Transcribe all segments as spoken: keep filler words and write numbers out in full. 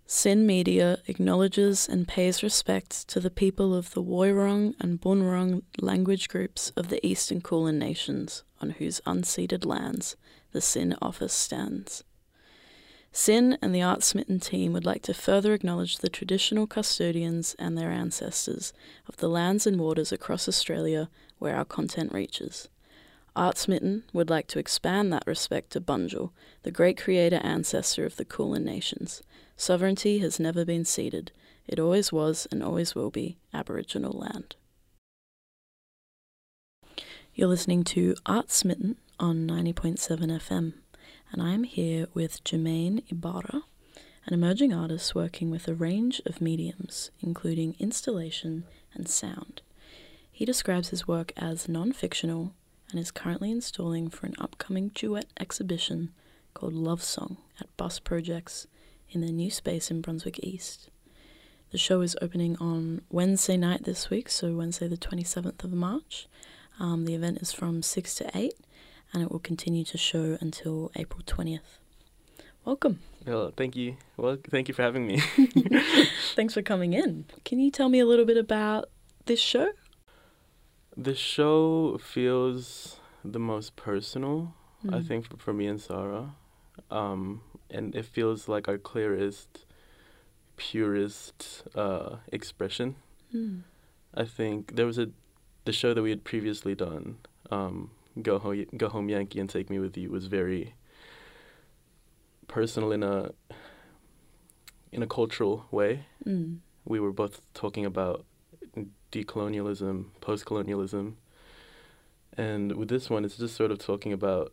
SYN Media acknowledges and pays respect to the people of the Woiwurrung and Bunurong language groups of the Eastern Kulin Nations, on whose unceded lands the SYN office stands. SYN and the Art Smitten team would like to further acknowledge the traditional custodians and their ancestors of the lands and waters across Australia where our content reaches. Art Smitten would like to expand that respect to Bunjil, the great creator ancestor of the Kulin Nations. Sovereignty has never been ceded. It always was and always will be Aboriginal land. You're listening to Art Smitten on ninety point seven F M, and I'm here with Jermaine Ibarra, an emerging artist working with a range of mediums, including installation and sound. He describes his work as non-fictional and is currently installing for an upcoming duet exhibition called Love Song at Bus Projects in their new space in Brunswick East. The show is opening on Wednesday night this week, so Wednesday the twenty-seventh of March. Um, the event is from six to eight, and it will continue to show until April twentieth. Welcome. Well, thank you. Well, thank you for having me. Thanks for coming in. Can you tell me a little bit about this show? The show feels the most personal, mm. I think, for, for me and Sarah. Um, and it feels like our clearest, purest uh, expression. Mm. I think there was a the show that we had previously done, um, Go Home, Go Home Yankee and Take Me With You, was very personal in a in a cultural way. Mm. We were both talking about decolonialism, post-colonialism, and with this one, it's just sort of talking about,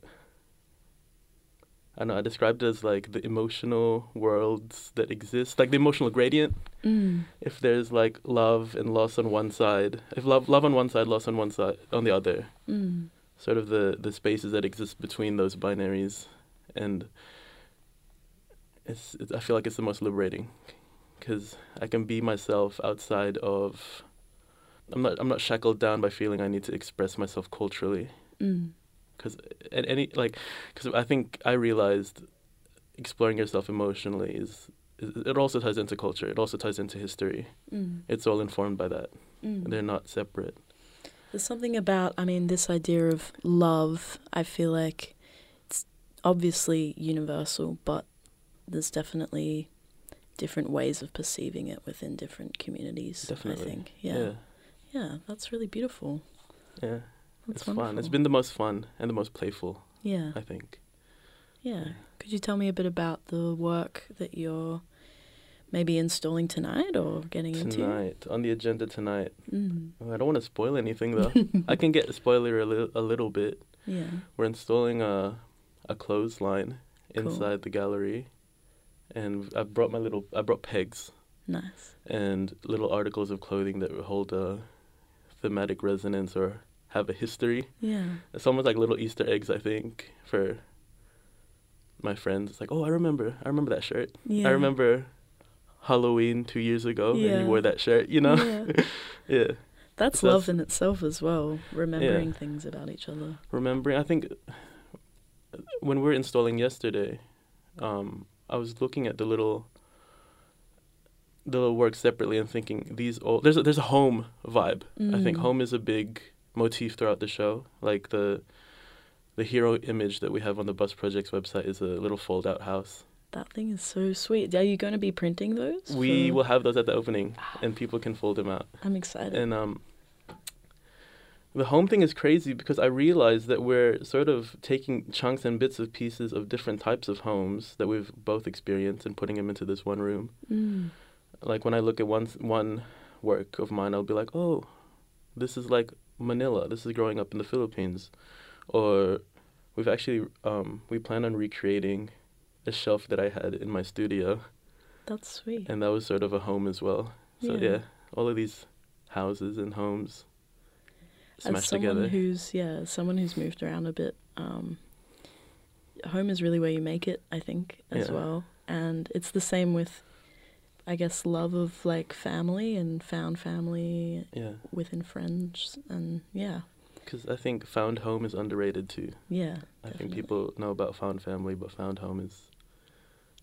I don't know, I described it as like the emotional worlds that exist, like the emotional gradient. Mm. If there's like love and loss on one side, if love love on one side, loss on one side, on the other, mm. sort of the, the spaces that exist between those binaries, and it's, it's I feel like it's the most liberating, because I can be myself outside of. I'm not. I'm not shackled down by feeling I need to express myself culturally. Because mm. at any like, because I think I realized exploring yourself emotionally is, is. It also ties into culture. It also ties into history. Mm. It's all informed by that. Mm. They're not separate. There's something about. I mean, this idea of love. I feel like it's obviously universal, but there's definitely different ways of perceiving it within different communities. Definitely. I think. Yeah. yeah. Yeah, that's really beautiful. Yeah, that's it's wonderful. fun. It's been the most fun and the most playful. Yeah, I think. Yeah. yeah. Could you tell me a bit about the work that you're maybe installing tonight or getting tonight, into? Tonight, on the agenda tonight. Mm. Oh, I don't want to spoil anything though. I can get a spoiler a, li- a little bit. Yeah. We're installing a a clothesline cool. inside the gallery, and I brought my little. I brought pegs. Nice. And little articles of clothing that hold a thematic resonance or have a history. Yeah. It's almost like little Easter eggs, I think, for my friends. It's like, oh, I remember. I remember that shirt. Yeah. I remember Halloween two years ago yeah. and you wore that shirt, you know? Yeah. yeah. That's so love that's, in itself as well, remembering yeah. things about each other. Remembering. I think when we were installing yesterday, um, I was looking at the little... the little work separately and thinking these all there's a, there's a home vibe. Mm. I think home is a big motif throughout the show. Like the the hero image that we have on the Bus Projects website is a little fold out house. That thing is so sweet. Are you going to be printing those? We for... will have those at the opening and people can fold them out. I'm excited. And um the home thing is crazy because I realized that we're sort of taking chunks and bits of pieces of different types of homes that we've both experienced and putting them into this one room. Mm. Like, when I look at one one work of mine, I'll be like, oh, this is like Manila. This is growing up in the Philippines. Or we've actually, um, we plan on recreating a shelf that I had in my studio. That's sweet. And that was sort of a home as well. So, yeah, yeah all of these houses and homes smashed as someone together. Who's, yeah, someone who's moved around a bit, um, home is really where you make it, I think, as yeah. well. And it's the same with... I guess love of like family and found family yeah. within friends and yeah. Because I think found home is underrated too. Yeah, I definitely. think people know about found family, but found home is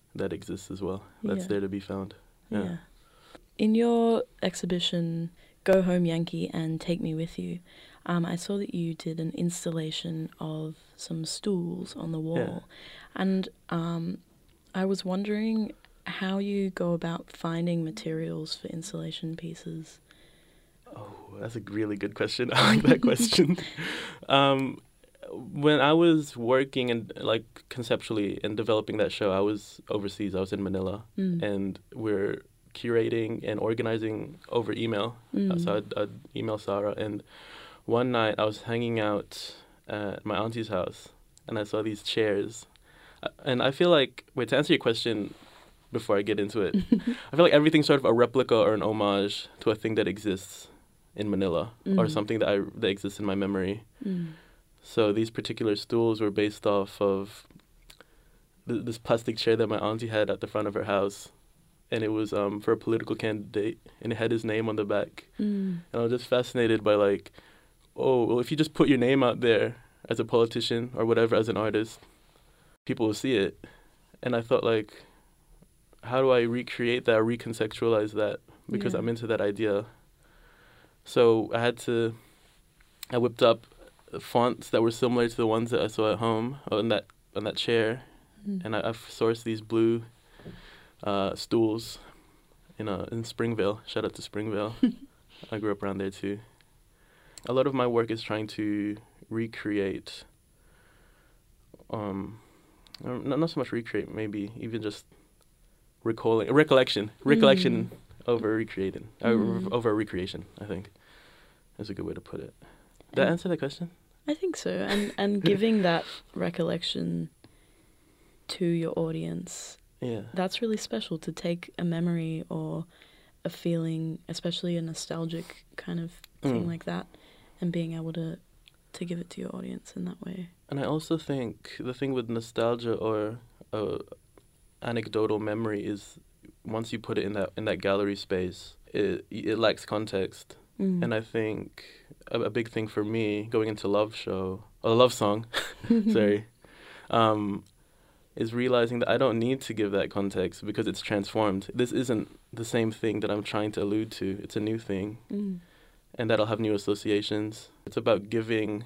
that exists as well. That's Yeah. there to be found. Yeah. Yeah. In your exhibition, Go Home Yankee and Take Me With You, um, I saw that you did an installation of some stools on the wall. Yeah. And um, I was wondering how you go about finding materials for installation pieces. Oh, that's a really good question. I like that question. Um, when I was working and like conceptually and developing that show, I was overseas. I was in Manila, Mm. and we're curating and organizing over email. Mm. Uh, so I'd, I'd email Sarah, and one night I was hanging out at my auntie's house, and I saw these chairs. Uh, and I feel like, wait, to answer your question before I get into it, I feel like everything's sort of a replica or an homage to a thing that exists in Manila, Mm. or something that I that exists in my memory. Mm. So these particular stools were based off of th- this plastic chair that my auntie had at the front of her house, and it was um, for a political candidate, and it had his name on the back. Mm. And I was just fascinated by like, oh, well, if you just put your name out there as a politician or whatever, as an artist, people will see it. And I thought, like, how do I recreate that, recontextualize that? Because Yeah. I'm into that idea. So I had to, I whipped up fonts that were similar to the ones that I saw at home on that on that chair, Mm. and I, I've sourced these blue uh, stools in uh, in Springvale. Shout out to Springvale. I grew up around there too. A lot of my work is trying to recreate, um, or not not so much recreate, maybe even just recalling, recollection, recollection Mm. over recreating, uh, Mm. over recreation. I think is a good way to put it. Did I And answer that question? I think so. And and giving that recollection to your audience, Yeah. that's really special, to take a memory or a feeling, especially a nostalgic kind of thing Mm. like that, and being able to to give it to your audience in that way. And I also think the thing with nostalgia or uh, anecdotal memory is once you put it in that in that gallery space, it it lacks context. Mm. And I think a, a big thing for me going into Love Show, or Love Song, sorry, um, is realizing that I don't need to give that context because it's transformed. This isn't the same thing that I'm trying to allude to. It's a new thing, Mm. and that'll have new associations. It's about giving.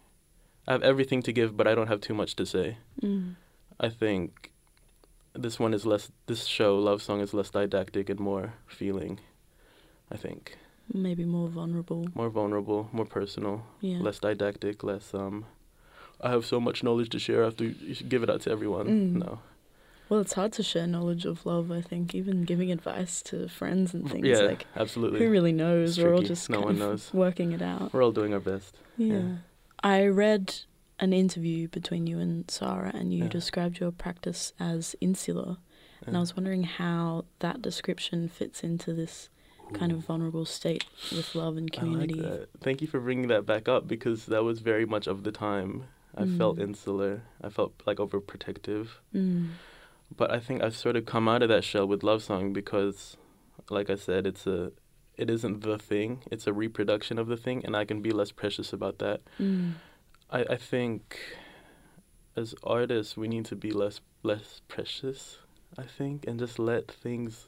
I have everything to give, but I don't have too much to say. Mm. I think this one is less, this show, Love Song, is less didactic and more feeling, I think. Maybe more vulnerable. More vulnerable, more personal, Yeah. less didactic, less, um, I have so much knowledge to share, I have to you should give it out to everyone. Mm. No. Well, it's hard to share knowledge of love, I think, even giving advice to friends and things. Yeah, Like, absolutely. who really knows? It's We're all tricky. just No kind one of knows. working it out. We're all doing our best. Yeah. Yeah. I read an interview between you and Sarah, and you Yeah. described your practice as insular. And I Yeah. was wondering how that description fits into this kind of Ooh. vulnerable state with love and community. I like that. Thank you for bringing that back up because that was very much of the time. I Mm. felt insular. I felt like overprotective. Mm. But I think I've sort of come out of that shell with Love Song because, like I said, it's a, it isn't the thing. It's a reproduction of the thing, and I can be less precious about that. Mm. I, I think as artists, we need to be less less precious, I think, and just let things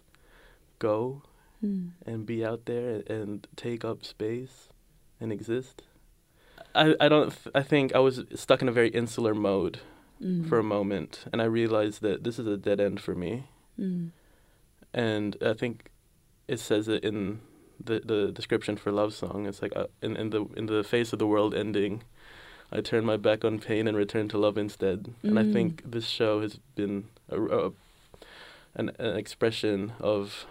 go Mm. and be out there and take up space and exist. I, I don't, th- I think I was stuck in a very insular mode Mm. for a moment, and I realized that this is a dead end for me. Mm. And I think it says it in the, the description for Love Song. It's like, uh, in, in the in the face of the world ending, I turn my back on pain and return to love instead. And I Mm. think this show has been a, a, an, an expression of,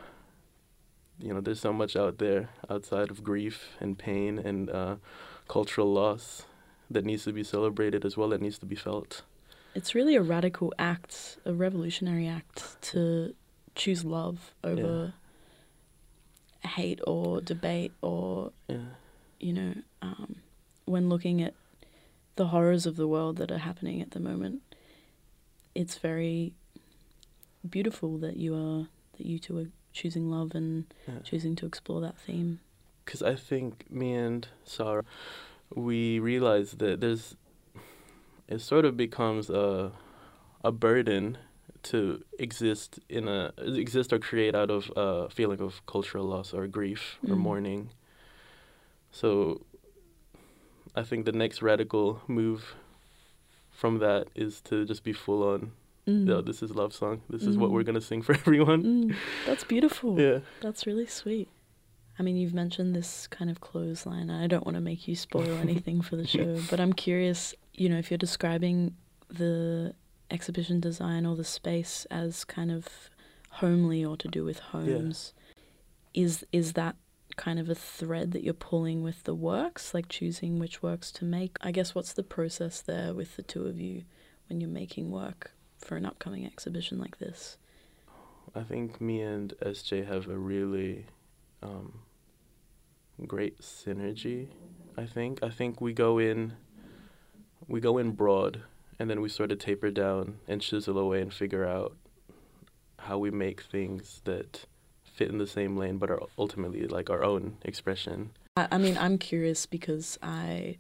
you know, there's so much out there outside of grief and pain and uh, cultural loss that needs to be celebrated as well, that needs to be felt. It's really a radical act, a revolutionary act to choose love over hate or debate or, Yeah. you know, um, when looking at the horrors of the world that are happening at the moment, it's very beautiful that you are, that you two are choosing love and Yeah. choosing to explore that theme. Because I think me and Sarah, we realized that there's, it sort of becomes a, a burden to exist in a exist or create out of a feeling of cultural loss or grief or Mm. mourning. So I think the next radical move from that is to just be full on. Mm. No, this is love song. This Mm. is what we're gonna sing for everyone. Mm. That's beautiful. Yeah. That's really sweet. I mean, you've mentioned this kind of clothesline. I don't want to make you spoil anything for the show, but I'm curious, you know, if you're describing the exhibition design or the space as kind of homely or to do with homes, yeah. is is that kind of a thread that you're pulling with the works, like choosing which works to make? I guess what's the process there with the two of you when you're making work for an upcoming exhibition like this? I think me and S J have a really um, great synergy. I think I think we go in we go in broad, and then we sort of taper down and chisel away and figure out how we make things that fit in the same lane but are ultimately like our own expression. I, I mean, I'm curious because I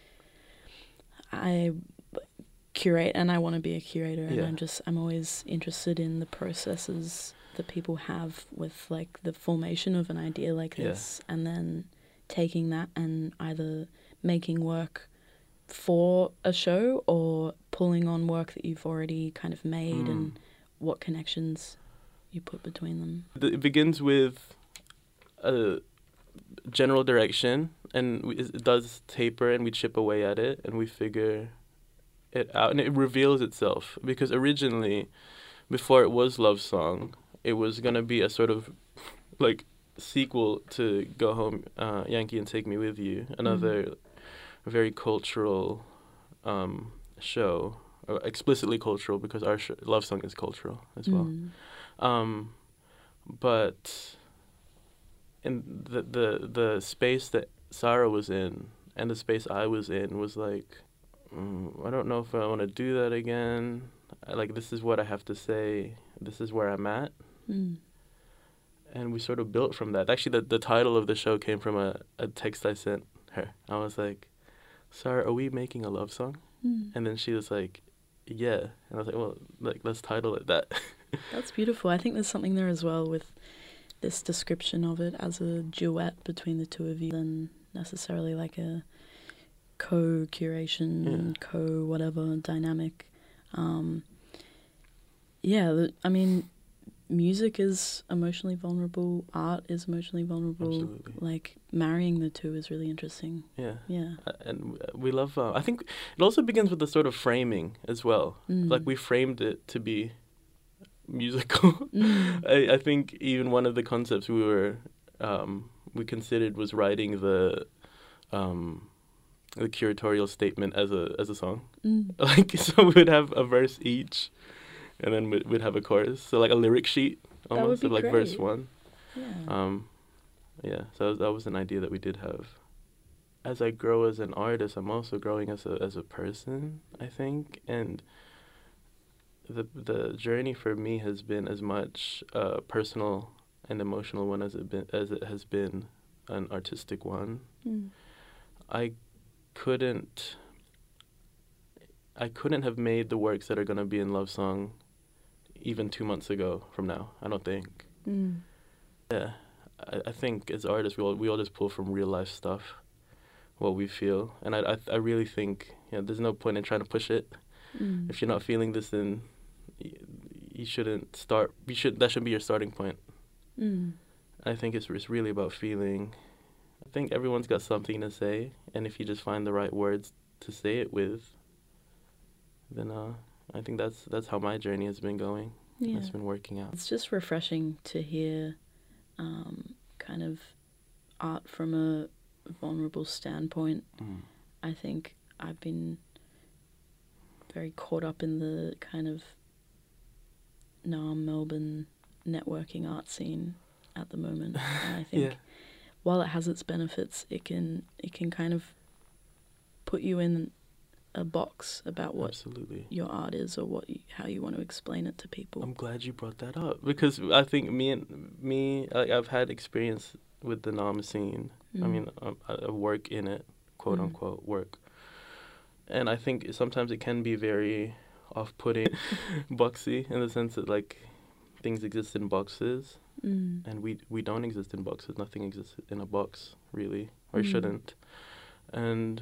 I curate and I want to be a curator, and yeah. I'm just I'm always interested in the processes that people have with like the formation of an idea like this, yeah. and then taking that and either making work for a show or pulling on work that you've already kind of made mm. and what connections you put between them. It begins with a general direction, and it does taper, and we chip away at it, and we figure it out, and it reveals itself. Because originally, before it was Love Song, it was gonna be a sort of like sequel to Go Home, uh, Yankee, and Take Me With You, another mm. very cultural um, show, or explicitly cultural, because our sh- Love Song is cultural as well. Mm. Um, but in the, the the space that Sarah was in and the space I was in was like, mm, I don't know if I want to do that again. I, like, this is what I have to say. This is where I'm at. Mm. And we sort of built from that. Actually, the, the title of the show came from a, a text I sent her. I was like, Sarah, are we making a love song? Mm. And then she was like, yeah. And I was like, well, like, let's title it that. That's beautiful. I think there's something there as well with this description of it as a duet between the two of you than necessarily like a co-curation, yeah. co-whatever dynamic. Um, yeah, I mean, music is emotionally vulnerable. Art is emotionally vulnerable. Absolutely. Like, marrying the two is really interesting. Yeah. Yeah. Uh, and we love, uh, I think it also begins with the sort of framing as well. Mm. Like, we framed it to be musical. Mm. I, I think even one of the concepts we were, um, we considered was writing the, um, the curatorial statement as a as a song. Mm. Like, so we would have a verse each, and then we'd, we'd have a chorus. So like a lyric sheet almost of like great. verse one. Yeah. Um, yeah. So that was an idea that we did have. As I grow as an artist, I'm also growing as a as a person, I think, and the the journey for me has been as much a personal and emotional one as it been as it has been an artistic one. Mm. I couldn't I couldn't have made the works that are going to be in Love Song even two months ago from now, I don't think. Mm. Yeah, I, I think as artists, we all, we all just pull from real life stuff, what we feel. And I I, I really think, you know, there's no point in trying to push it. Mm. If you're not feeling this, then y- you shouldn't start, you should, that should be your starting point. Mm. I think it's it's really about feeling. I think everyone's got something to say, and if you just find the right words to say it with, then uh, I think that's that's how my journey has been going. Yeah. It's been working out. It's just refreshing to hear um, kind of art from a vulnerable standpoint. Mm. I think I've been very caught up in the kind of Naarm, Melbourne networking art scene at the moment. And I think... yeah. While it has its benefits, it can it can kind of put you in a box about what Absolutely. Your art is or what you, how you want to explain it to people. I'm glad you brought that up, because I think me and me, I, I've had experience with the Naarm scene. Mm. I mean, I, I work in it, quote mm. unquote work, and I think sometimes it can be very off-putting, boxy in the sense that like things exist in boxes, Mm. and we we don't exist in boxes. Nothing exists in a box really, or Mm. shouldn't. And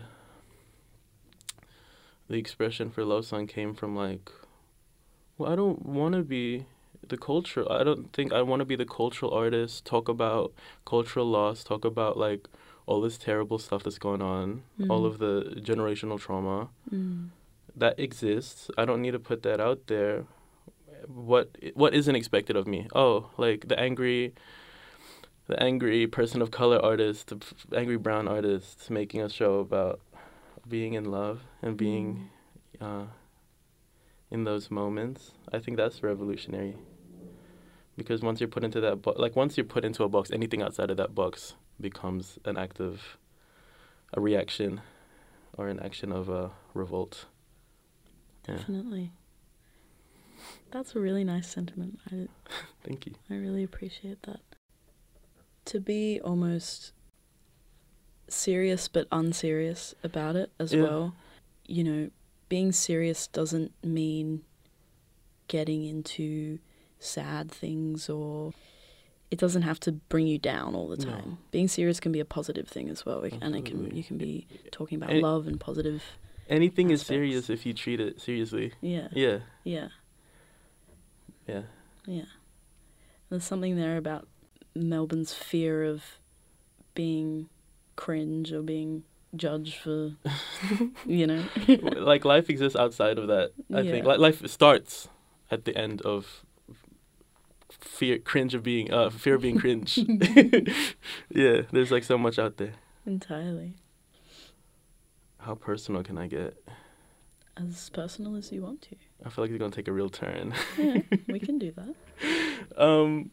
the expression for love song came from like, well, I don't want to be the cultural. I don't think I want to be the cultural artist. Talk about cultural loss. Talk about like all this terrible stuff that's going on. Mm. All of the generational trauma Mm. that exists. I don't need to put that out there. What what isn't expected of me? Oh, like the angry, the angry person of color artist, the f- angry brown artist making a show about being in love and being uh, in those moments. I think that's revolutionary. Because once you're put into that box, like once you're put into a box, anything outside of that box becomes an act of a reaction or an action of a revolt. Yeah. Definitely. That's a really nice sentiment. I, Thank you. I really appreciate that. To be almost serious but unserious about it as Yeah. well. You know, being serious doesn't mean getting into sad things, or it doesn't have to bring you down all the No. time. Being serious can be a positive thing as well, and it can Absolutely. you can be talking about And- love and positive. Anything is aspects. serious if you treat it seriously. Yeah, Yeah. yeah, Yeah. yeah. There's something there about Melbourne's fear of being cringe or being judged for, you know. Like life exists outside of that. I think Yeah. like life starts at the end of fear, cringe of being, uh, fear of being cringe. Yeah, there's like so much out there. Entirely. How personal can I get? As personal as you want to. I feel like it's gonna take a real turn. Yeah, we can do that. Um.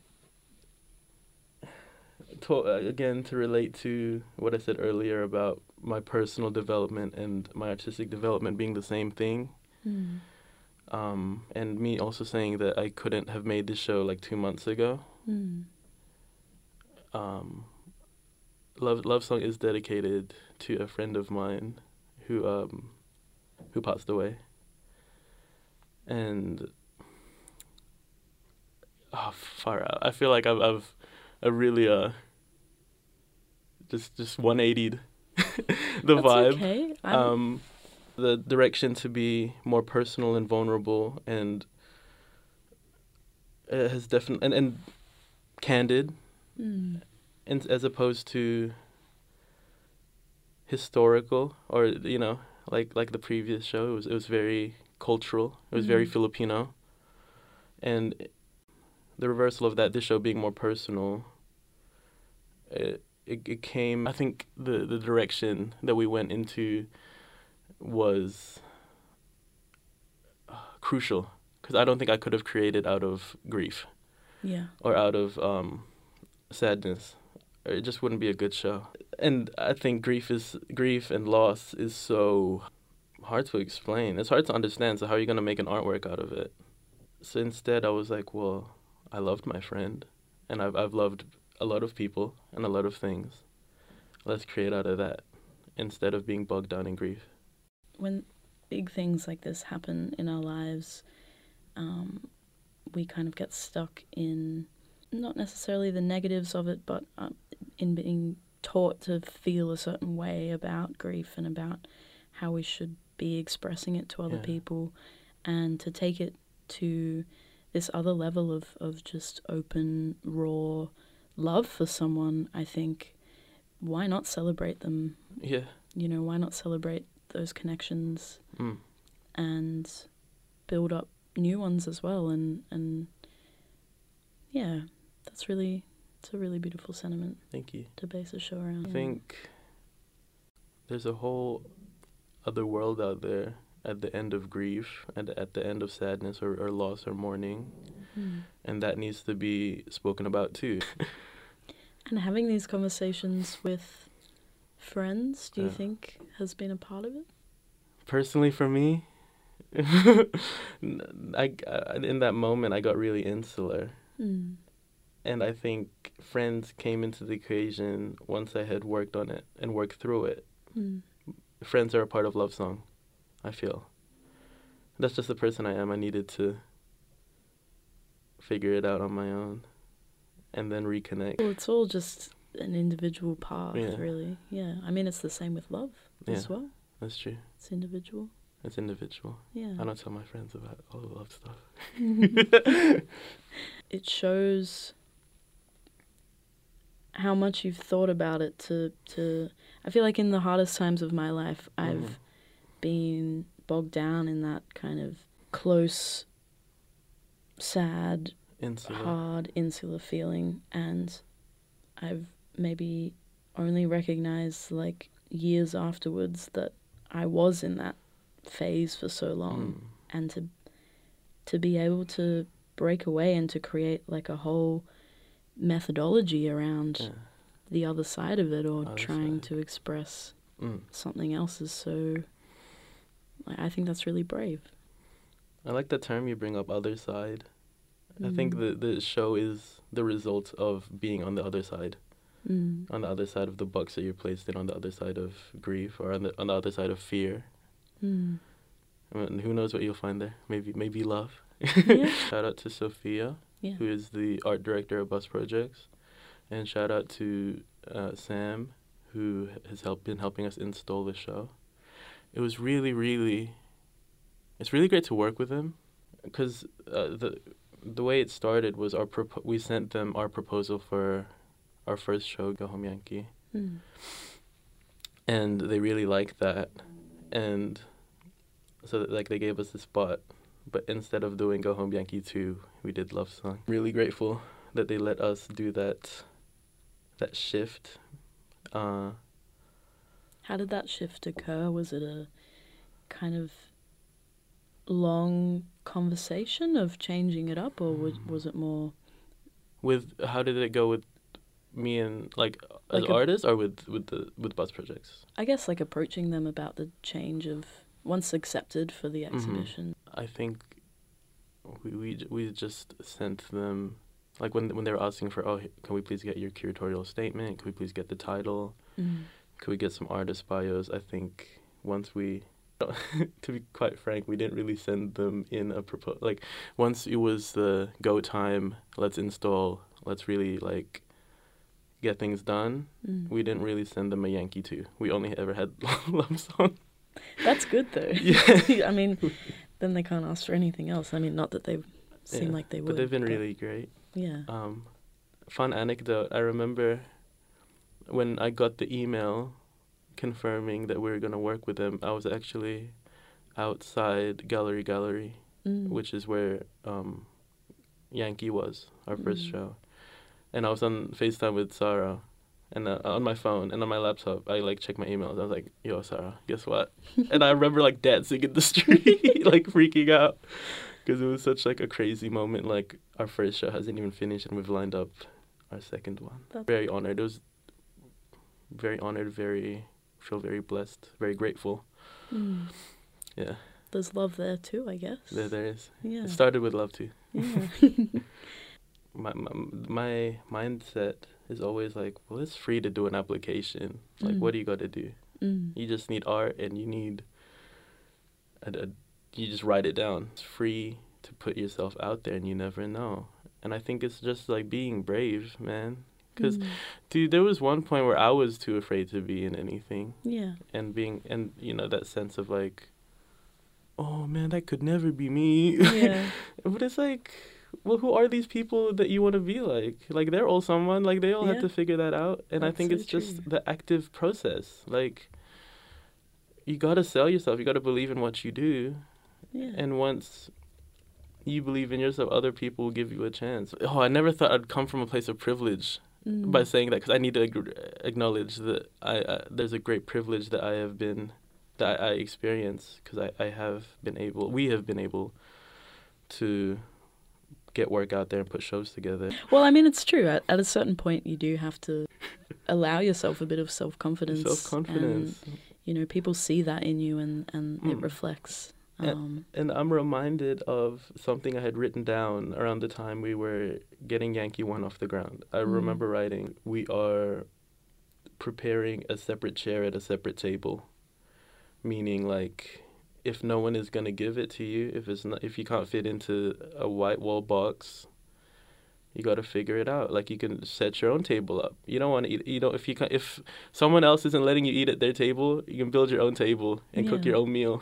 To, uh, again, to relate to what I said earlier about my personal development and my artistic development being the same thing. Mm. Um, and me also saying that I couldn't have made this show like two months ago. Mm. Um, Love Love Song is dedicated to a friend of mine who um, who passed away. And oh, far out. I feel like I've I've, I've really uh just just one eighty'd the That's vibe. okay. I'm- Um, the direction to be more personal and vulnerable, and it has definitely and, and candid, Mm. and as opposed to historical, or you know, like like the previous show. It was it was very cultural. It was very Mhm. Filipino, and the reversal of that. This show being more personal. It it, it came. I think the the direction that we went into was uh, crucial, because I don't think I could have created out of grief Yeah. or out of um, sadness. It just wouldn't be a good show. And I think grief is grief and loss is so hard to explain. It's hard to understand. So how are you gonna make an artwork out of it? So instead, I was like, well, I loved my friend, and I've I've loved a lot of people and a lot of things. Let's create out of that instead of being bogged down in grief. When big things like this happen in our lives, um, we kind of get stuck in not necessarily the negatives of it, but um, in being taught to feel a certain way about grief and about how we should be expressing it to other Yeah. people, and to take it to this other level of, of just open, raw love for someone. I think, why not celebrate them? Yeah. You know, why not celebrate those connections Mm. and build up new ones as well? And, and yeah, that's really, it's a really beautiful sentiment Thank you. to base a show around. I think there's a whole other world out there at the end of grief and at the end of sadness or, or loss or mourning, Mm. and that needs to be spoken about too. And having these conversations with friends, do you Yeah. think has been a part of it? Personally, for me, I, I, in that moment, I got really insular. Mm. And I think friends came into the equation once I had worked on it and worked through it. Mm. Friends are a part of Love Song, I feel. that's just the person I am. I needed to figure it out on my own and then reconnect. Well, it's all just an individual path, Yeah. really. Yeah. I mean, it's the same with love Yeah. as well. That's true. It's individual. It's individual. Yeah. I don't tell my friends about all the love stuff. It shows how much you've thought about it to, to... I feel like in the hardest times of my life, I've Mhm. been bogged down in that kind of close, sad, Insular. hard, insular feeling. And I've maybe only recognized, like, years afterwards that I was in that phase for so long. Mm. And to to be able to break away and to create, like, a whole methodology around Yeah. the other side of it, or Other trying side. to express Mm. something else is so... Like, I think that's really brave. I like the term you bring up, other side. I think Mm. the the show is the result of being on the other side, Mm. on the other side of the box that you're placed in, on the other side of grief, or on the on the other side of fear. Mm. I mean, who knows what you'll find there? Maybe maybe love. Yeah. Shout out to Sophia, Yeah. who is the art director of Bus Projects, and shout out to uh, Sam, who has helped been helping us install the show. It was really, really, it's really great to work with him, because uh, the the way it started was our propo- we sent them our proposal for our first show, Go Home Yankee, Mm. and they really liked that, and so that, like they gave us the spot, but instead of doing Go Home Yankee two, we did Love Song. Really grateful that they let us do that that shift. Uh, How did that shift occur? Was it a kind of long conversation of changing it up, or was, was it more... with how did it go with me and like as Like a- artists, or with with the with Bus Projects? I guess, like, approaching them about the change of once accepted for the exhibition. I think we we j- we just sent them, like when when they were asking for, oh, can we please get your curatorial statement? Can we please get the title? Mm. Could we get some artist bios? I think once we, to be quite frank, we didn't really send them in a proposal. Like once it was the go time, let's install, let's really like get things done. Mm. We didn't really send them a Yankee two. We only ever had Love Song. That's good, though. Yeah. I mean, then they can't ask for anything else. I mean, not that they seem Yeah, like they would. But they've been really great. Yeah. Um, fun anecdote, I remember when I got the email confirming that we were going to work with them, I was actually outside Gallery Gallery, Mm. which is where um, Yankee was, our first Mm. show. And I was on FaceTime with Sarah, and uh, on my phone and on my laptop, I like checked my emails. I was like, yo, Sarah, guess what? And I remember like dancing in the street, like freaking out, because it was such like a crazy moment. Like our first show hasn't even finished, and we've lined up our second one. That's- Very honored. It was very honored, very, feel very blessed, very grateful. Mm. Yeah, There's love there too, I guess. there, there is. Yeah. It started with love too. Yeah. My, my my mindset is always like, well, it's free to do an application. Like, Mm. what do you got to do? Mm. You just need art, and you need a, a, you just write it down. It's free to put yourself out there, and you never know. And I think it's just like being brave, man. Because, Mm. dude, there was one point where I was too afraid to be in anything, Yeah. and being, and you know, that sense of like, oh man, that could never be me. Yeah. But it's like, well, who are these people that you want to be like? Like, they're all someone. Like, they all Yeah. have to figure that out. And I That's think so it's just true. the active process. Like, you got to sell yourself. You got to believe in what you do. Yeah. And once you believe in yourself, other people will give you a chance. Oh, I never thought I'd come from a place of privilege Mm. by saying that, because I need to ag- acknowledge that I uh, there's a great privilege that I have been, that I, I experience, because I, I have been able, we have been able to get work out there and put shows together. Well, I mean, it's true. At, at a certain point, you do have to allow yourself a bit of self-confidence. Self-confidence. And, you know, people see that in you, and, and it Mm. reflects. And- Um, And I'm reminded of something I had written down around the time we were getting Yankee one off the ground. I Mm. remember writing, we are preparing a separate chair at a separate table. Meaning, like, if no one is gonna give it to you, if it's not, if you can't fit into a white wall box, you got to figure it out. Like, you can set your own table up. You don't want to eat. You know, if you can, if someone else isn't letting you eat at their table, you can build your own table and Yeah. cook your own meal.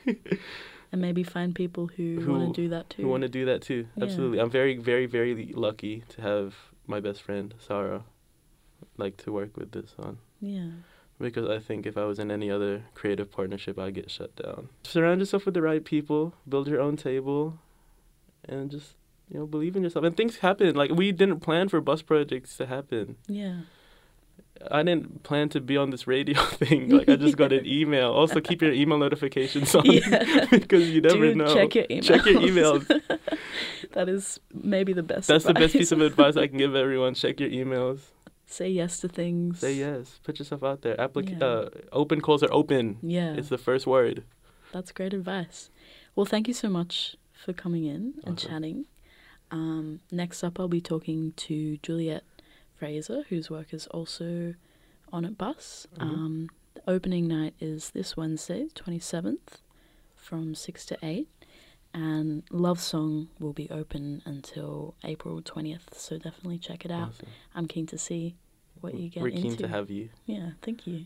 And maybe find people who, Who- want to do that too. Who want to do that too? Yeah. Absolutely. I'm very, very, very lucky to have my best friend Sarah, like, to work with this on. Yeah. Because I think if I was in any other creative partnership, I'd get shut down. Surround yourself with the right people. Build your own table, and just, you know, believe in yourself. And things happen. Like, we didn't plan for bus projects to happen. Yeah. I didn't plan to be on this radio thing. Like, I just got an email. Also, keep your email notifications on. Yeah. Because you never Do know. check your emails. Check your emails. That is maybe the best That's advice. the best piece of advice I can give everyone. Check your emails. Say yes to things. Say yes. Put yourself out there. Applic- Yeah. uh, open calls are open. Yeah. It's the first word. That's great advice. Well, thank you so much for coming in and Awesome. chatting. Um, next up, I'll be talking to Juliet Fraser, whose work is also on at Bus. Mhm. Um, the opening night is this Wednesday, twenty-seventh, from six to eight. And Love Song will be open until April twentieth, so definitely check it out. Awesome. I'm keen to see what you get We're into. keen to have you. Yeah, thank you.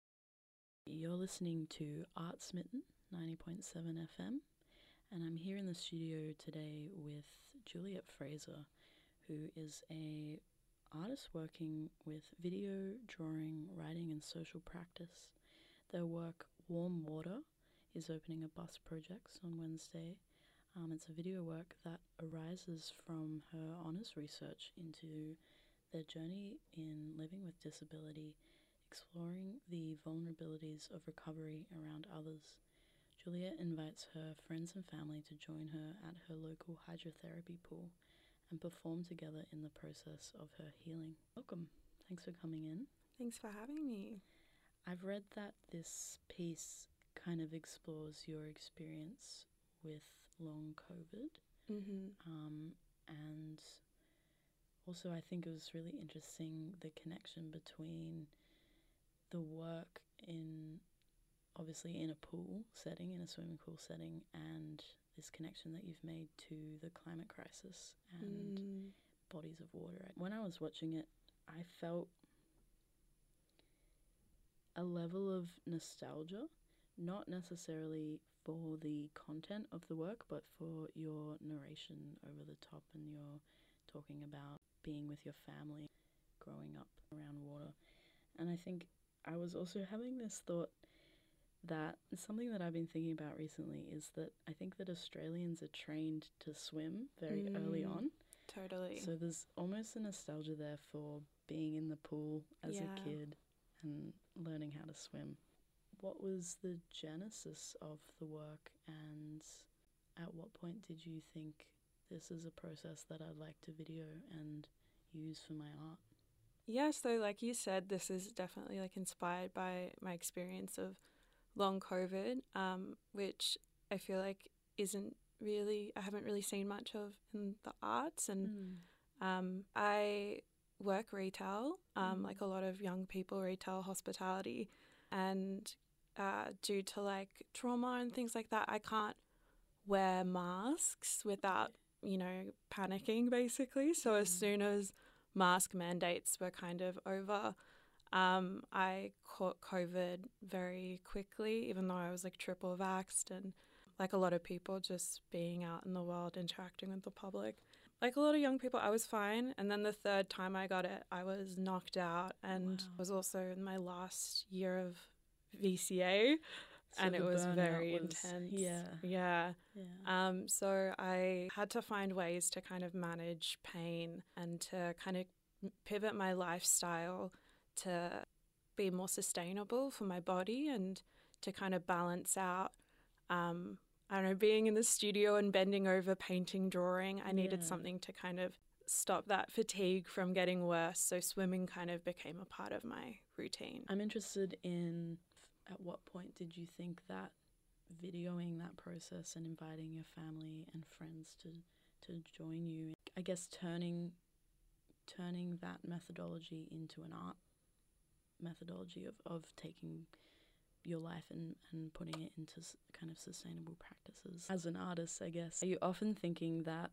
You're listening to Art Smitten, ninety point seven F M, and I'm here in the studio today with Juliet Fraser, who is a artist working with video, drawing, writing, and social practice. Their work, Warm Water, is opening at Bus Projects on Wednesday. Um, it's a video work that arises from her honours research into their journey in living with disability, exploring the vulnerabilities of recovery around others. Juliet invites her friends and family to join her at her local hydrotherapy pool and perform together in the process of her healing. Welcome. Thanks for coming in. Thanks for having me. I've read that this piece kind of explores your experience with long COVID. Mm-hmm. Um, and also, I think it was really interesting the connection between the work in, obviously, in a pool setting, in a swimming pool setting, and this connection that you've made to the climate crisis and Mm. bodies of water. When I was watching it, I felt a level of nostalgia, not necessarily for the content of the work, but for your narration over the top, and you're talking about being with your family, growing up around water. And I think I was also having this thought that something that I've been thinking about recently is that I think that Australians are trained to swim very Mm. early on. Totally. So there's almost a nostalgia there for being in the pool as Yeah. a kid and learning how to swim. What was the genesis of the work, and at what point did you think this is a process that I'd like to video and use for my art? Yeah, so like you said, this is definitely like inspired by my experience of long COVID, um, which I feel like isn't really, I haven't really seen much of in the arts. And Mm. um, I work retail, um, Mm. like a lot of young people, retail, hospitality. And uh, due to like trauma and things like that, I can't wear masks without, you know, panicking basically. So as Mm. soon as mask mandates were kind of over, um, I caught COVID very quickly, even though I was like triple vaxxed, and like a lot of people just being out in the world, interacting with the public. Like a lot of young people, I was fine. And then the third time I got it, I was knocked out, and Wow. was also in my last year of V C A. So And it the was burnout very was- intense. Yeah. Yeah. Yeah. Um, so I had to find ways to kind of manage pain and to kind of pivot my lifestyle to be more sustainable for my body, and to kind of balance out, um, I don't know, being in the studio and bending over, painting, drawing. I needed Yeah. something to kind of stop that fatigue from getting worse. So swimming kind of became a part of my routine. I'm interested in at what point did you think that videoing that process and inviting your family and friends to, to join you, I guess turning turning that methodology into an art methodology of, of taking your life and, and putting it into s- kind of sustainable practices. As an artist, I guess, are you often thinking that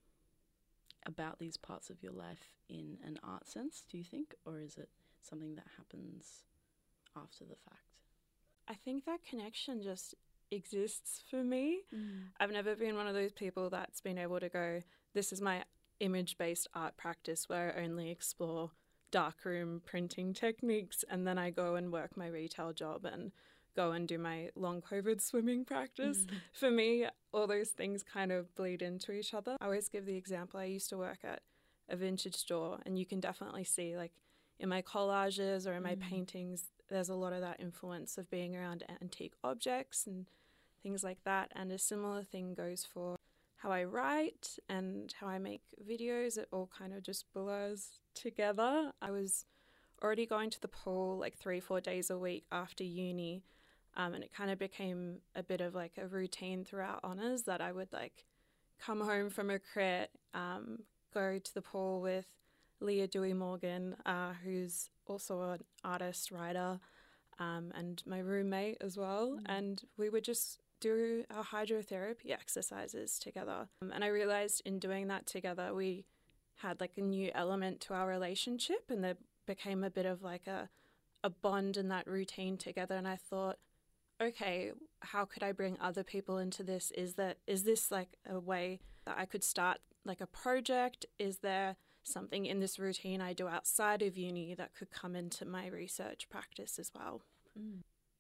about these parts of your life in an art sense, do you think? Or is it something that happens after the fact? I think that connection just exists for me. Mm. I've never been one of those people that's been able to go, this is my image-based art practice where I only explore darkroom printing techniques, and then I go and work my retail job and go and do my long COVID swimming practice. Mm. For me, all those things kind of bleed into each other. I always give the example, I used to work at a vintage store, and you can definitely see, like, in my collages or in my Mm. paintings, there's a lot of that influence of being around antique objects and things like that. And a similar thing goes for how I write and how I make videos. It all kind of just blurs together. I was already going to the pool like three, four days a week after uni. Um, and it kind of became a bit of like a routine throughout honours that I would like come home from a crit, um, go to the pool with Leah Dewey Morgan, uh, who's also an artist, writer, um, and my roommate as well. Mm. And we would just do our hydrotherapy exercises together. Um, and I realised in doing that together, we had like a new element to our relationship, and there became a bit of like a, a bond in that routine together. And I thought, okay, how could I bring other people into this? Is that is this like a way that I could start like a project? Is there something in this routine I do outside of uni that could come into my research practice as well? Mm.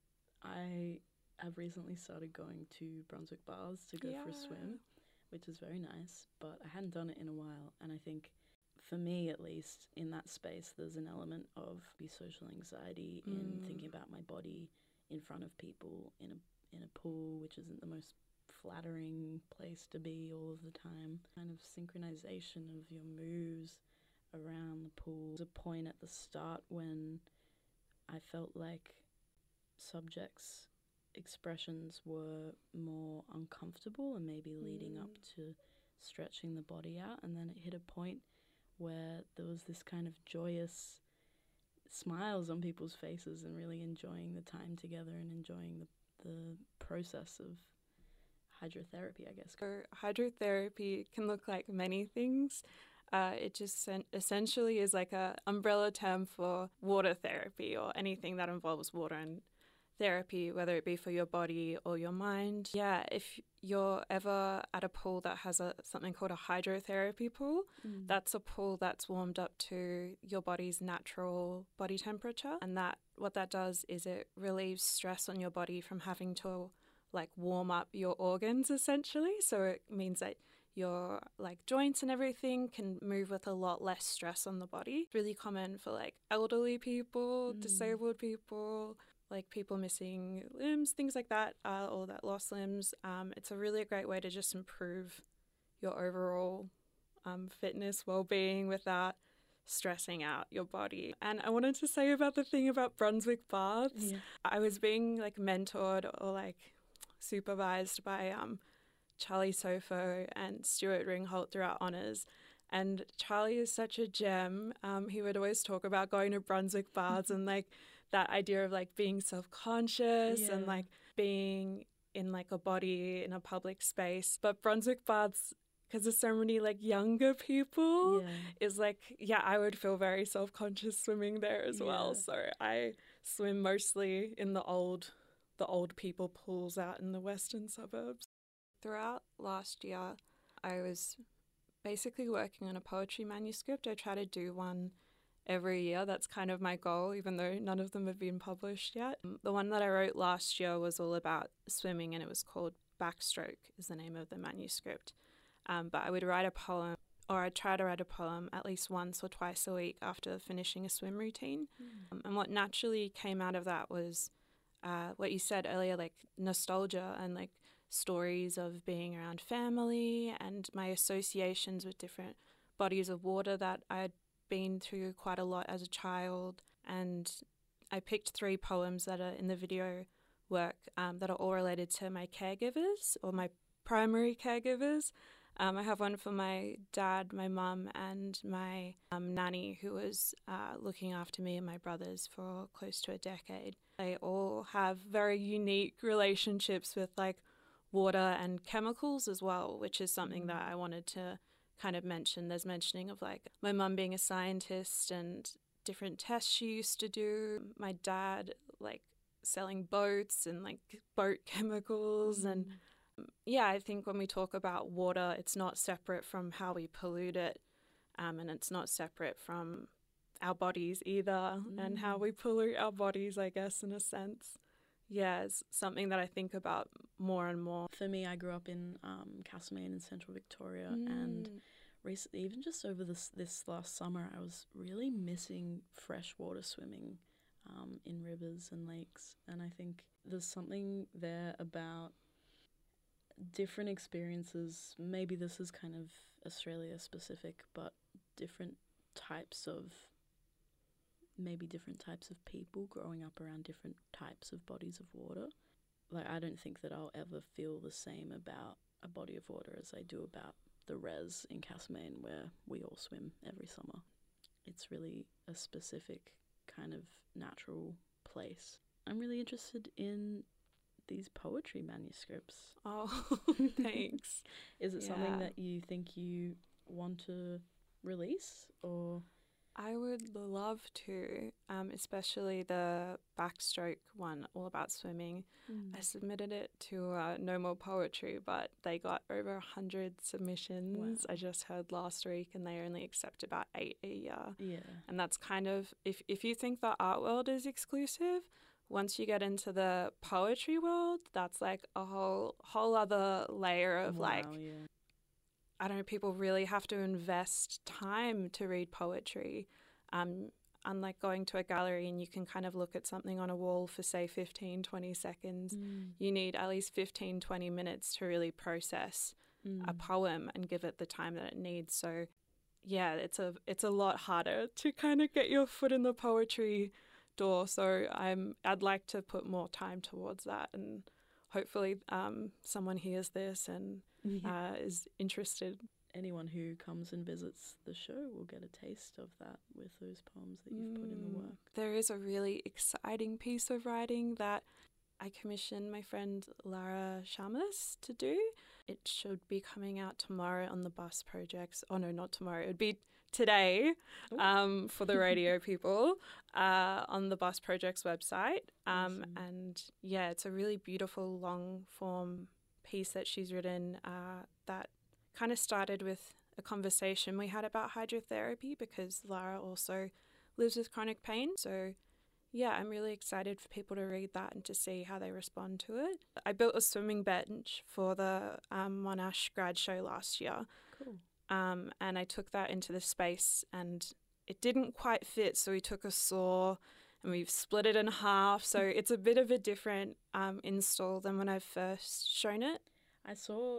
I have recently started going to Brunswick Baths to go yeah. for a swim, which is very nice, but I hadn't done it in a while. And I think for me, at least, in that space, there's an element of social anxiety mm. in thinking about my body in front of people in a in a pool, which isn't the most flattering place to be all of the time. Kind of synchronization of your moves around the pool. There's a point at the start when I felt like subjects' expressions were more uncomfortable and maybe leading mm. up to stretching the body out, and then it hit a point where there was this kind of joyous smiles on people's faces and really enjoying the time together and enjoying the the process of hydrotherapy, I guess. So hydrotherapy can look like many things. Uh, it just sen- essentially is like a umbrella term for water therapy or anything that involves water and therapy, whether it be for your body or your mind. Yeah, if you're ever at a pool that has a something called a hydrotherapy pool, mm. that's a pool that's warmed up to your body's natural body temperature. And that what that does is it relieves stress on your body from having to like warm up your organs essentially. So it means that your like joints and everything can move with a lot less stress on the body. It's really common for like elderly people, mm. disabled people, like people missing limbs, things like that, uh, or that lost limbs. Um, it's a really great way to just improve your overall um, fitness, well-being without stressing out your body. And I wanted to say about the thing about Brunswick Baths. Yeah. I was being like mentored or like supervised by um, Charlie Sofo and Stuart Ringholt throughout honours. And Charlie is such a gem. Um, he would always talk about going to Brunswick Baths and like that idea of like being self-conscious yeah. and like being in like a body in a public space. But Brunswick Baths, because there's so many like younger people, yeah. is like, yeah, I would feel very self-conscious swimming there as yeah. well. So I swim mostly in the old, the old people pools out in the western suburbs. Throughout last year, I was basically working on a poetry manuscript. I try to do one every year. That's kind of my goal, even though none of them have been published yet. The one that I wrote last year was all about swimming, and it was called Backstroke is the name of the manuscript. Um, but I would write a poem, or I'd try to write a poem at least once or twice a week after finishing a swim routine. Mm. Um, and what naturally came out of that was uh, what you said earlier, like nostalgia and like stories of being around family and my associations with different bodies of water that I'd been through quite a lot as a child. And I picked three poems that are in the video work um, that are all related to my caregivers or my primary caregivers. Um, I have one for my dad, my mum, and my um, nanny, who was uh, looking after me and my brothers for close to a decade. They all have very unique relationships with like water and chemicals as well, which is something that I wanted to kind of mention. There's mentioning of like my mum being a scientist and different tests she used to do. My dad like selling boats and like boat chemicals mm. and yeah, I think when we talk about water, it's not separate from how we pollute it, um, and it's not separate from our bodies either mm. and how we pollute our bodies, I guess, in a sense. Yeah, it's something that I think about more and more. For me, I grew up in um, Castlemaine in central Victoria mm. and recently, even just over this, this last summer, I was really missing freshwater swimming um, in rivers and lakes, and I think there's something there about different experiences. Maybe this is kind of Australia specific, but different types of maybe different types of people growing up around different types of bodies of water. Like, I don't think that I'll ever feel the same about a body of water as I do about the res in Castlemaine, where we all swim every summer. It's really a specific kind of natural place. I'm really interested in these poetry manuscripts. Oh, thanks. Is it yeah. something that you think you want to release, or? I would love to, um, especially the backstroke one, all about swimming. Mm. I submitted it to uh, No More Poetry, but they got over one hundred submissions. Wow. I just heard last week, and they only accept about eight a year. Yeah. And that's kind of, if, if you think the art world is exclusive, once you get into the poetry world, that's like a whole whole other layer of wow, like, yeah. I don't know, people really have to invest time to read poetry. Um, unlike going to a gallery and you can kind of look at something on a wall for, say, fifteen, twenty seconds, mm. you need at least fifteen, twenty minutes to really process mm. a poem and give it the time that it needs. So, yeah, it's a it's a lot harder to kind of get your foot in the poetry door. So I'm I'd like to put more time towards that, and hopefully um, someone hears this and yeah. uh, is interested. Anyone who comes and visits the show will get a taste of that with those poems that you've mm. put in the work. There is a really exciting piece of writing that I commissioned my friend Lara Sharmas to do. It should be coming out tomorrow on the Bus Projects. Oh no, not tomorrow. It would be today um, for the radio people uh, on the Bus Projects website. Um, awesome. And yeah, it's a really beautiful long form piece that she's written uh, that kind of started with a conversation we had about hydrotherapy, because Lara also lives with chronic pain. So yeah, I'm really excited for people to read that and to see how they respond to it. I built a swimming bench for the um, Monash grad show last year. Cool. Um, and I took that into the space and it didn't quite fit, so we took a saw and we've split it in half. So it's a bit of a different um, install than when I first shown it. I saw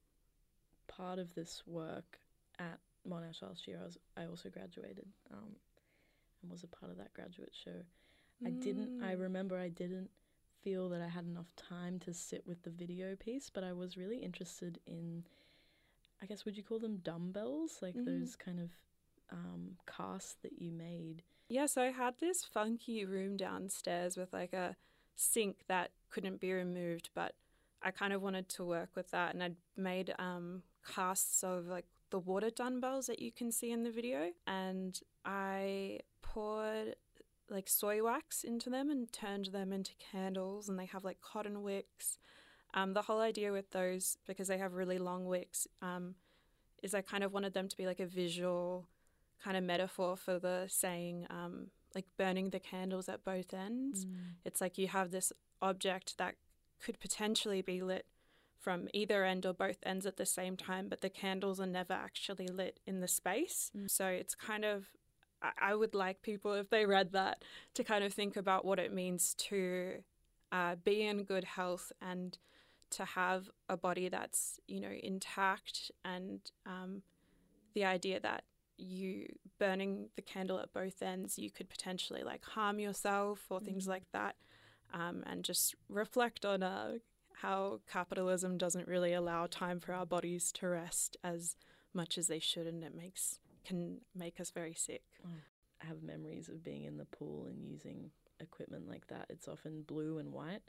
part of this work at Monash last year. I, was, I also graduated um, and was a part of that graduate show. I didn't, I remember I didn't feel that I had enough time to sit with the video piece, but I was really interested in, I guess, would you call them dumbbells? Like mm. those kind of um, casts that you made. Yeah, so I had this funky room downstairs with like a sink that couldn't be removed, but I kind of wanted to work with that, and I'd made um, casts of like the water dumbbells that you can see in the video, and I poured like soy wax into them and turned them into candles, and they have like cotton wicks. Um, the whole idea with those, because they have really long wicks, um, is I kind of wanted them to be like a visual kind of metaphor for the saying, um, like burning the candles at both ends. Mm. It's like you have this object that could potentially be lit from either end or both ends at the same time, but the candles are never actually lit in the space. Mm. So it's kind of, I would like people, if they read that, to kind of think about what it means to uh, be in good health and to have a body that's, you know, intact, and um, the idea that you burning the candle at both ends, you could potentially like harm yourself or mm. things like that, um, and just reflect on uh, how capitalism doesn't really allow time for our bodies to rest as much as they should, and it makes can make us very sick. Oh, I have memories of being in the pool and using equipment like that. It's often blue and white,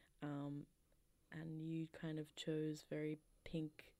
um, and you kind of chose very pink,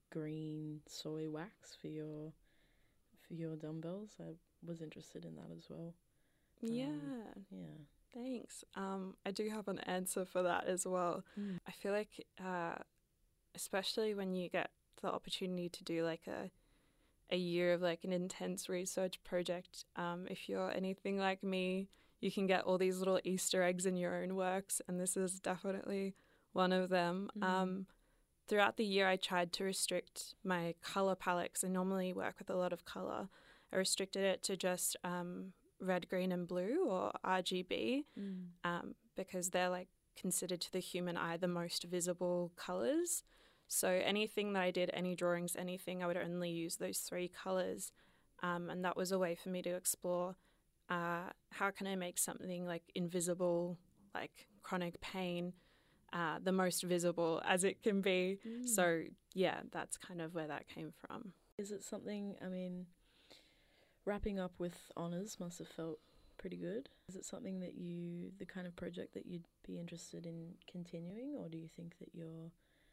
green soy wax for your for your dumbbells. I was interested in that as well. Yeah. Um, yeah. Thanks. Um, I do have an answer for that as well. Mm. I feel like, uh, especially when you get the opportunity to do like a a year of like an intense research project, um, if you're anything like me, you can get all these little Easter eggs in your own works, and this is definitely one of them. Mm. Um, throughout the year, I tried to restrict my color palette, 'cause I normally work with a lot of color. I restricted it to just um, red, green, and blue, or R G B, Mm. um, because they're like considered to the human eye the most visible colors. So anything that I did, any drawings, anything, I would only use those three colors, um, and that was a way for me to explore uh, how can I make something like invisible, like chronic pain, uh, the most visible as it can be. Mm. So yeah, that's kind of where that came from. Is it something, I mean, wrapping up with honours must have felt pretty good. Is it something that you, the kind of project that you'd be interested in continuing, or do you think that you're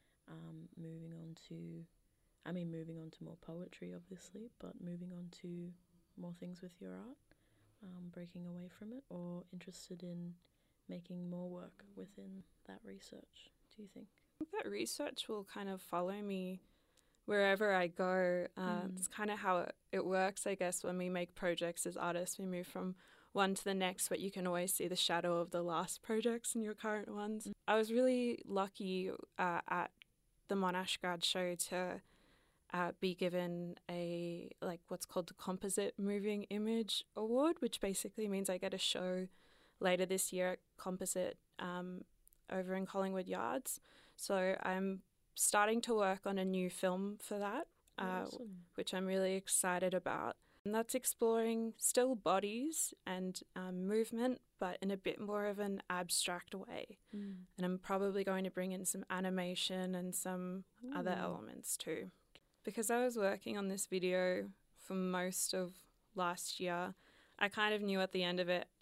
um, moving on to, I mean, moving on to more poetry, obviously, but moving on to more things with your art, um, breaking away from it, or interested in making more work within that research, do you think? I think that research will kind of follow me wherever I go. Uh, Mm. It's kind of how it, it works, I guess, when we make projects as artists. We move from one to the next, but you can always see the shadow of the last projects in your current ones. Mm. I was really lucky uh, at the Monash Grad Show to uh, be given a, like, what's called the Composite Moving Image Award, which basically means I get a show later this year at Composite um, over in Collingwood Yards. So I'm starting to work on a new film for that, uh, Awesome. which I'm really excited about. And that's exploring still bodies and um, movement, but in a bit more of an abstract way. Mm. And I'm probably going to bring in some animation and some other Ooh. elements too. Because I was working on this video for most of last year, I kind of knew at the end of it,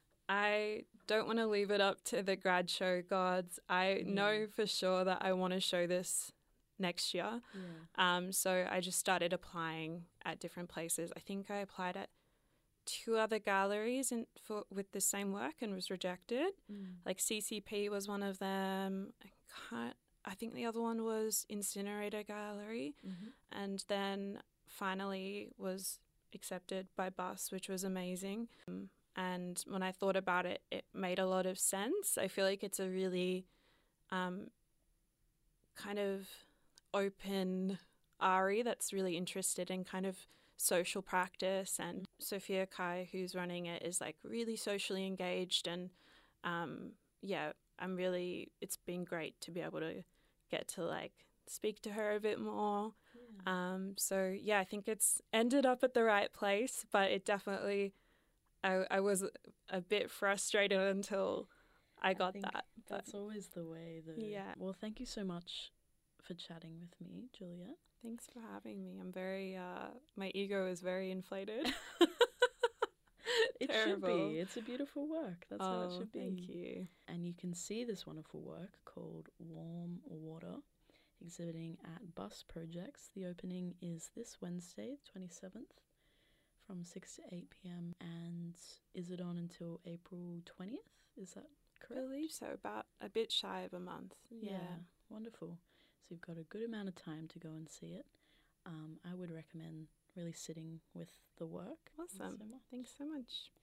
I don't want to leave it up to the grad show gods. I Yeah. know for sure that I want to show this next year. Yeah. Um, so I just started applying at different places. I think I applied at two other galleries in, for, with the same work and was rejected. Mm. Like C C P was one of them. I can't, I think the other one was Incinerator Gallery. Mm-hmm. And then finally was accepted by Bus, which was amazing. Um, and when I thought about it, it made a lot of sense. I feel like it's a really um, kind of open Ari that's really interested in kind of social practice, and Sophia Kai, who's running it, is like really socially engaged, and um, yeah, I'm really, it's been great to be able to get to like speak to her a bit more. Yeah. Um, so yeah, I think it's ended up at the right place, but it definitely, I, I was a bit frustrated until I got think that. But That's always the way, though. Yeah. Well, thank you so much for chatting with me, Juliet. thanks for having me. I'm very, uh, my ego is very inflated. It Terrible. should be. It's a beautiful work. That's how it Oh, should be. thank you. And you can see this wonderful work called Warm Water exhibiting at Bus Projects. The opening is this Wednesday, twenty-seventh, from six to eight p.m. And is it on until April twentieth? Is that I correct? believe so, about a bit shy of a month. Yeah. Yeah. Wonderful. So you've got a good amount of time to go and see it. Um, I would recommend really sitting with the work. Awesome. So much. Thanks so much.